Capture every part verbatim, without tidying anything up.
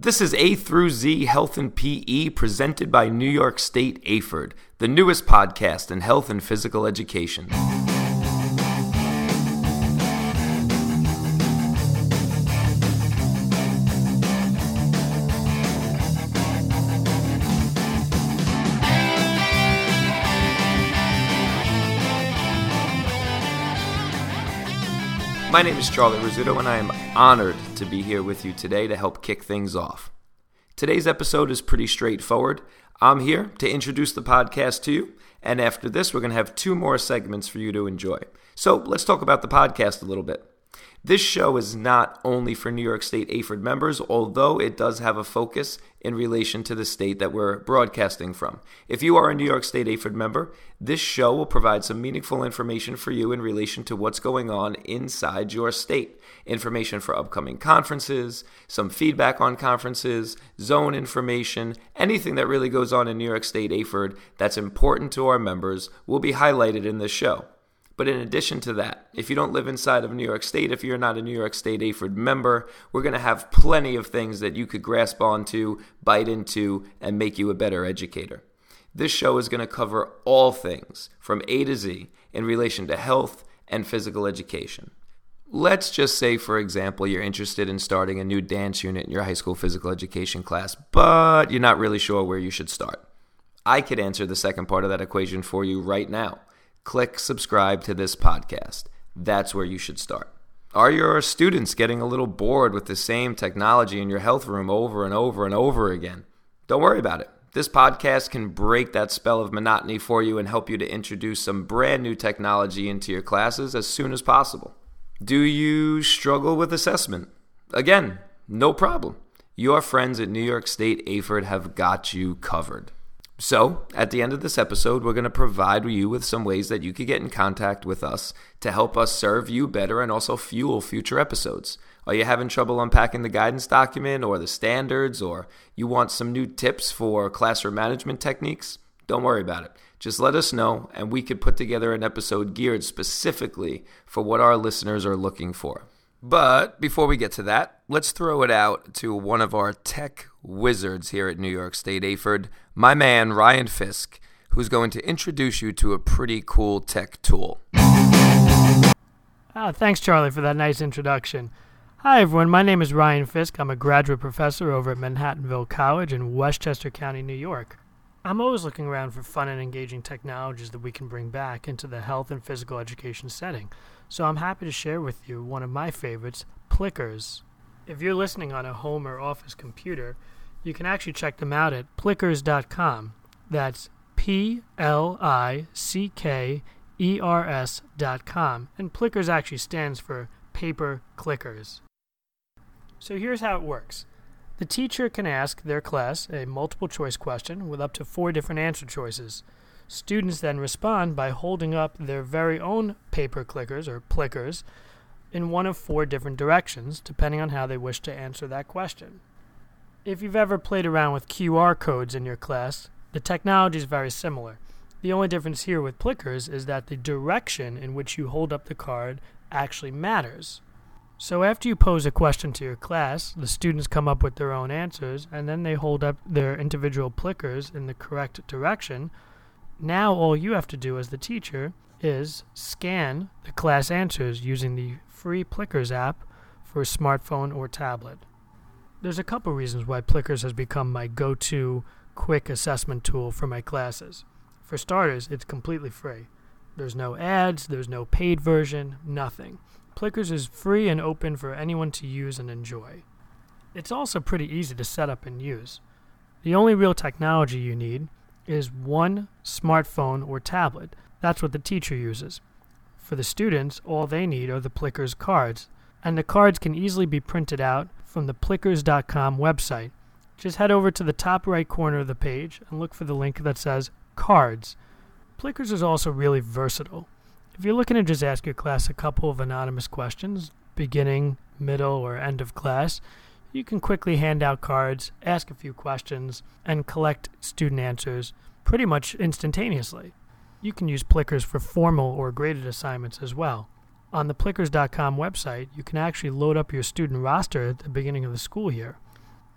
This is A through Z Health and P E presented by New York State A F E D, the newest podcast in health and physical education. My name is Charlie Rizzuto, and I am honored to be here with you today to help kick things off. Today's episode is pretty straightforward. I'm here to introduce the podcast to you, and after this, we're going to have two more segments for you to enjoy. So let's talk about the podcast a little bit. This show is not only for New York State A F E D members, although it does have a focus in relation to the state that we're broadcasting from. If you are a New York State A F E D member, this show will provide some meaningful information for you in relation to what's going on inside your state. Information for upcoming conferences, some feedback on conferences, zone information, anything that really goes on in New York State A F E D that's important to our members will be highlighted in this show. But in addition to that, if you don't live inside of New York State, if you're not a New York State A F E D member, we're going to have plenty of things that you could grasp onto, bite into, and make you a better educator. This show is going to cover all things from A to Z in relation to health and physical education. Let's just say, for example, you're interested in starting a new dance unit in your high school physical education class, but you're not really sure where you should start. I could answer the second part of that equation for you right now. Click subscribe to this podcast. That's where you should start. Are your students getting a little bored with the same technology in your health room over and over and over again? Don't worry about it. This podcast can break that spell of monotony for you and help you to introduce some brand new technology into your classes as soon as possible. Do you struggle with assessment? Again, no problem. Your friends at New York State A F E D have got you covered. So, at the end of this episode, we're going to provide you with some ways that you could get in contact with us to help us serve you better and also fuel future episodes. Are you having trouble unpacking the guidance document or the standards, or you want some new tips for classroom management techniques? Don't worry about it. Just let us know, and we could put together an episode geared specifically for what our listeners are looking for. But before we get to that, let's throw it out to one of our tech wizards here at New York State A F E D, my man Ryan Fisk, who's going to introduce you to a pretty cool tech tool. Oh, thanks, Charlie, for that nice introduction. Hi, everyone. My name is Ryan Fisk. I'm a graduate professor over at Manhattanville College in Westchester County, New York. I'm always looking around for fun and engaging technologies that we can bring back into the health and physical education setting. So I'm happy to share with you one of my favorites, Plickers. If you're listening on a home or office computer, you can actually check them out at plickers dot com. That's P L I C K E R S dot com. And Plickers actually stands for Paper Clickers. So here's how it works. The teacher can ask their class a multiple choice question with up to four different answer choices. Students then respond by holding up their very own paper clickers, or plickers, in one of four different directions, depending on how they wish to answer that question. If you've ever played around with Q R codes in your class, the technology is very similar. The only difference here with plickers is that the direction in which you hold up the card actually matters. So after you pose a question to your class, the students come up with their own answers, and then they hold up their individual plickers in the correct direction. Now all you have to do as the teacher is scan the class answers using the free Plickers app for a smartphone or tablet. There's a couple reasons why Plickers has become my go-to quick assessment tool for my classes. For starters, it's completely free. There's no ads, there's no paid version, nothing. Plickers is free and open for anyone to use and enjoy. It's also pretty easy to set up and use. The only real technology you need is one smartphone or tablet. That's what the teacher uses. For the students, all they need are the Plickers cards, and the cards can easily be printed out from the plickers dot com website. Just head over to the top right corner of the page and look for the link that says Cards. Plickers is also really versatile. If you're looking to just ask your class a couple of anonymous questions, beginning, middle, or end of class, you can quickly hand out cards, ask a few questions, and collect student answers pretty much instantaneously. You can use Plickers for formal or graded assignments as well. On the plickers dot com website, you can actually load up your student roster at the beginning of the school year.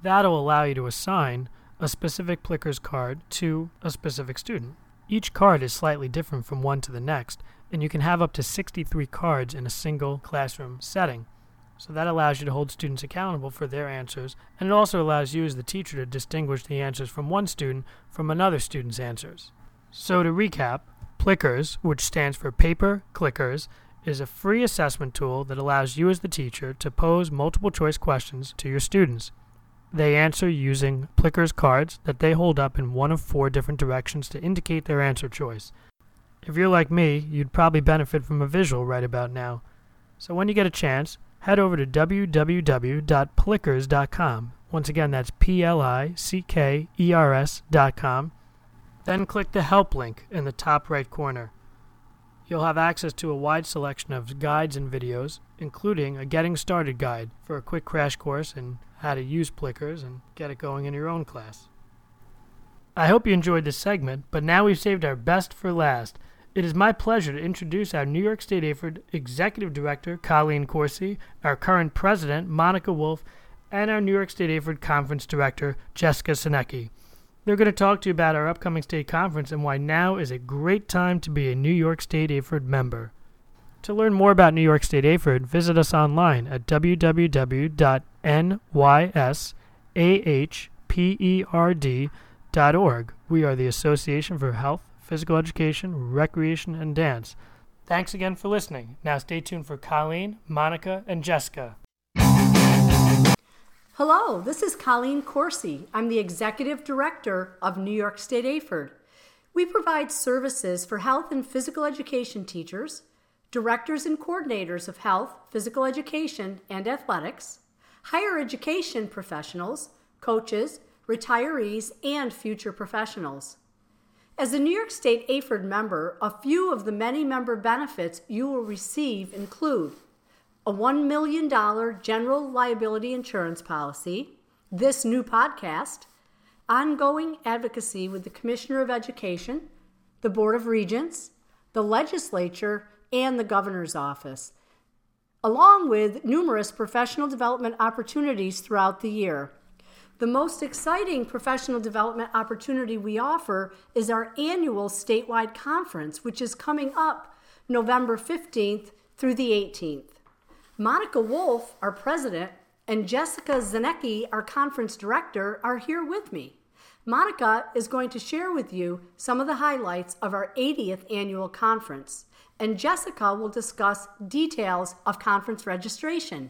That'll allow you to assign a specific Plickers card to a specific student. Each card is slightly different from one to the next, and you can have up to sixty-three cards in a single classroom setting. So that allows you to hold students accountable for their answers, and it also allows you as the teacher to distinguish the answers from one student from another student's answers. So to recap, Plickers, which stands for Paper Clickers, is a free assessment tool that allows you as the teacher to pose multiple choice questions to your students. They answer using Plickers cards that they hold up in one of four different directions to indicate their answer choice. If you're like me, you'd probably benefit from a visual right about now. So when you get a chance, head over to w w w dot plickers dot com. Once again, that's P L I C K E R S dot com. Then click the Help link in the top right corner. You'll have access to a wide selection of guides and videos, including a Getting Started guide for a quick crash course in how to use Plickers and get it going in your own class. I hope you enjoyed this segment, but now we've saved our best for last. It is my pleasure to introduce our New York State A F E R D Executive Director, Colleen Corsi, our current President, Monica Wolf, and our New York State A F E R D Conference Director, Jessica Sinecki. They're going to talk to you about our upcoming state conference and why now is a great time to be a New York State A F E R D member. To learn more about New York State A F E R D, visit us online at w w w dot n y s a h p e r d dot org. We are the Association for Health, Physical Education, Recreation, and Dance. Thanks again for listening. Now stay tuned for Colleen, Monica, and Jessica. Hello, this is Colleen Corsi. I'm the Executive Director of New York State A F E R D. We provide services for health and physical education teachers, directors and coordinators of health, physical education, and athletics, higher education professionals, coaches, retirees, and future professionals. As a New York State A F E R D member, a few of the many member benefits you will receive include a one million dollars general liability insurance policy, this new podcast, ongoing advocacy with the Commissioner of Education, the Board of Regents, the Legislature, and the Governor's Office, along with numerous professional development opportunities throughout the year. The most exciting professional development opportunity we offer is our annual statewide conference, which is coming up November fifteenth through the eighteenth. Monica Wolf, our president, and Jessica Sinecki, our conference director, are here with me. Monica is going to share with you some of the highlights of our eightieth annual conference, and Jessica will discuss details of conference registration.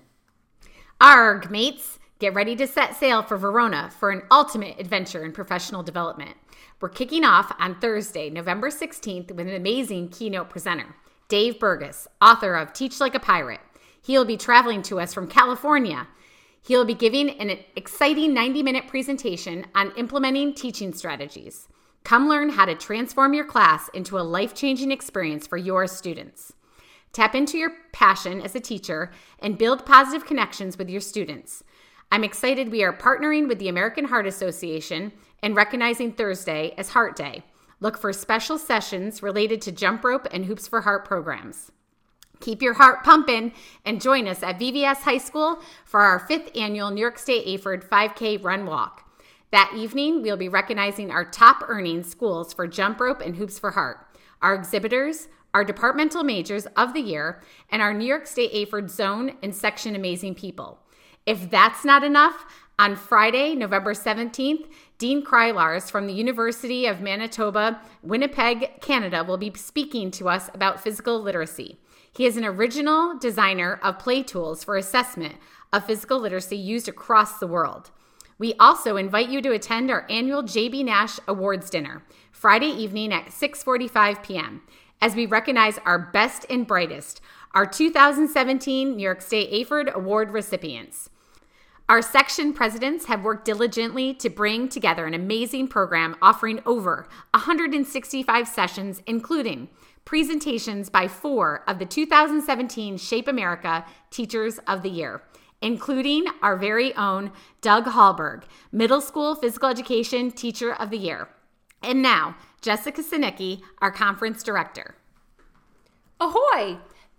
Arg, mates! Get ready to set sail for Verona for an ultimate adventure in professional development. We're kicking off on Thursday, November sixteenth, with an amazing keynote presenter, Dave Burgess, author of Teach Like a Pirate. He'll be traveling to us from California. He'll be giving an exciting ninety-minute presentation on implementing teaching strategies. Come learn how to transform your class into a life-changing experience for your students. Tap into your passion as a teacher and build positive connections with your students. I'm excited we are partnering with the American Heart Association and recognizing Thursday as Heart Day. Look for special sessions related to jump rope and Hoops for Heart programs. Keep your heart pumping and join us at V V S High School for our fifth annual New York State A F E R D five K Run Walk. That evening, we'll be recognizing our top earning schools for jump rope and Hoops for Heart, our exhibitors, our departmental majors of the year, and our New York State A F E R D Zone and Section Amazing People. If that's not enough, on Friday, November seventeenth, Dean Krylars from the University of Manitoba, Winnipeg, Canada, will be speaking to us about physical literacy. He is an original designer of play tools for assessment of physical literacy used across the world. We also invite you to attend our annual J B Nash Awards Dinner, Friday evening at six forty-five p.m., as we recognize our best and brightest, our two thousand seventeen New York State A F E R D Award recipients. Our section presidents have worked diligently to bring together an amazing program offering over one hundred sixty-five sessions, including presentations by four of the two thousand seventeen Shape America Teachers of the Year, including our very own Doug Hallberg, Middle School Physical Education Teacher of the Year. And now, Jessica Sinecki, our Conference Director. Ahoy!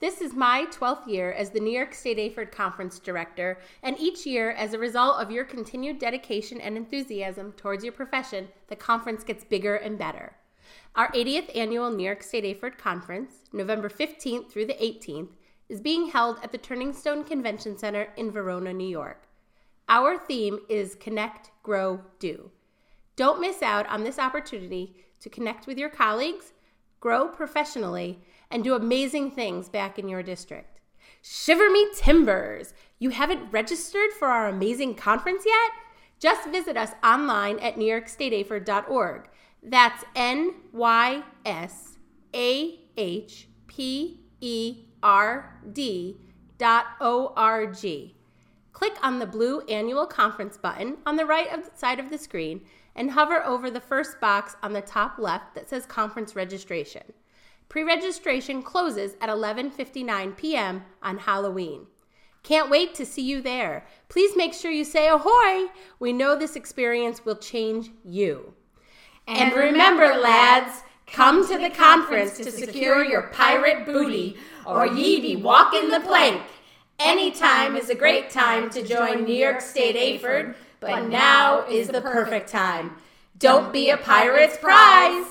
This is my twelfth year as the New York State AFERD Conference Director, and each year, as a result of your continued dedication and enthusiasm towards your profession, the conference gets bigger and better. Our eightieth Annual New York State AFERD Conference, November fifteenth through the eighteenth, is being held at the Turning Stone Convention Center in Verona, New York. Our theme is Connect, Grow, Do. Don't miss out on this opportunity to connect with your colleagues, grow professionally, and do amazing things back in your district. Shiver me timbers! You haven't registered for our amazing conference yet? Just visit us online at new york state a f e r d dot org. That's N Y S A H P E R D dot O R G. Click on the blue Annual Conference button on the right of the side of the screen and hover over the first box on the top left that says Conference Registration. Pre-registration closes at eleven fifty-nine p.m. on Halloween. Can't wait to see you there. Please make sure you say ahoy. We know this experience will change you. And remember, lads, come to the conference to secure your pirate booty, or ye be walking the plank. Any time is a great time to join New York State AFERD, but now is the perfect time. Don't be a pirate's prize.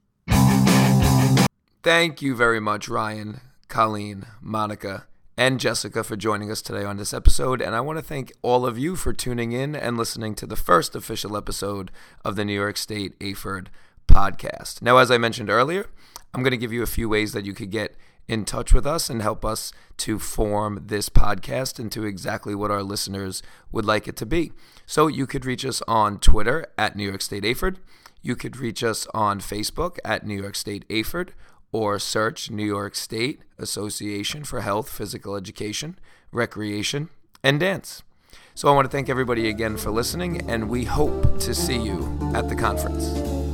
Thank you very much, Ryan, Colleen, Monica, and Jessica for joining us today on this episode, and I want to thank all of you for tuning in and listening to the first official episode of the New York State AFERD podcast. Now, as I mentioned earlier, I'm going to give you a few ways that you could get in touch with us and help us to form this podcast into exactly what our listeners would like it to be. So you could reach us on Twitter at New York State AFERD. You could reach us on Facebook at New York State AFERD, or search New York State Association for Health, Physical Education, Recreation, and Dance. So I want to thank everybody again for listening, and we hope to see you at the conference.